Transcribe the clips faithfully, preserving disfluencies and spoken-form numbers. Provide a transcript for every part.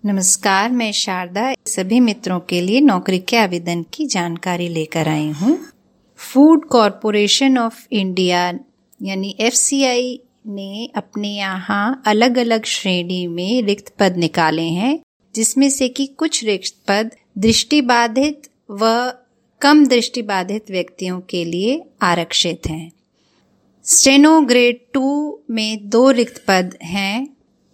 नमस्कार, मैं शारदा सभी मित्रों के लिए नौकरी के आवेदन की जानकारी लेकर आई हूँ। फूड कॉरपोरेशन ऑफ इंडिया यानी एफ सी आई ने अपने यहाँ अलग अलग श्रेणी में रिक्त पद निकाले हैं, जिसमें से कि कुछ रिक्त पद दृष्टिबाधित व कम दृष्टिबाधित व्यक्तियों के लिए आरक्षित हैं। स्टेनो ग्रेड टू में दो रिक्त पद हैं।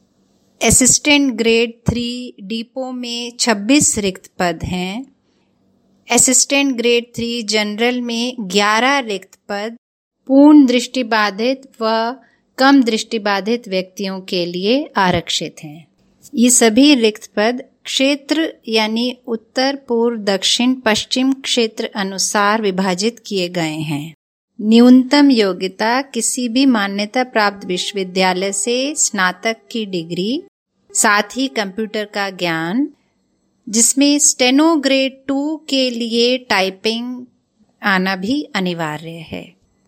असिस्टेंट ग्रेड थ्री डिपो में छब्बीस रिक्त पद हैं। असिस्टेंट ग्रेड थ्री जनरल में ग्यारह रिक्त पद पूर्ण दृष्टिबाधित व कम दृष्टिबाधित व्यक्तियों के लिए आरक्षित हैं। ये सभी रिक्त पद क्षेत्र यानी उत्तर, पूर्व, दक्षिण, पश्चिम क्षेत्र अनुसार विभाजित किए गए हैं। न्यूनतम योग्यता किसी भी मान्यता प्राप्त विश्वविद्यालय से स्नातक की डिग्री, साथ ही कंप्यूटर का ज्ञान, जिसमें स्टेनो ग्रेड टू के लिए टाइपिंग आना भी अनिवार्य है।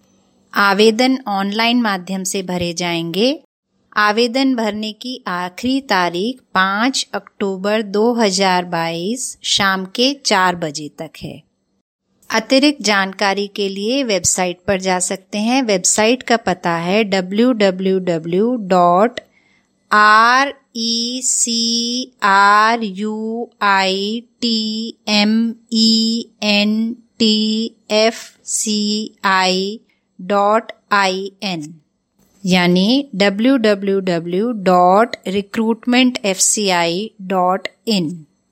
आवेदन ऑनलाइन माध्यम से भरे जाएंगे। आवेदन भरने की आखिरी तारीख पाँच अक्टूबर दो हज़ार बाईस शाम के चार बजे तक है। अतिरिक्त जानकारी के लिए वेबसाइट पर जा सकते हैं। वेबसाइट का पता है W W W dot R E C R U I T M E N T F C I dot I N यानी W W W dot recruitment F C I dot in.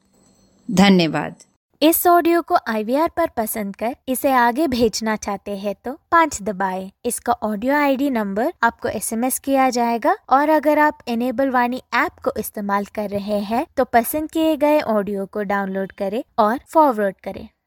धन्यवाद। इस audio को आई we are पर पसंद कर इसे आगे भेजना चाहते हैं तो पाँच दबाएं। इसका ऑडियो आई डी नंबर आपको एस एम एस किया जाएगा और अगर आप एनेबल वाणी ऐप को इस्तेमाल कर रहे हैं तो पसंद किए गए ऑडियो को डाउनलोड करें और फॉरवर्ड करें।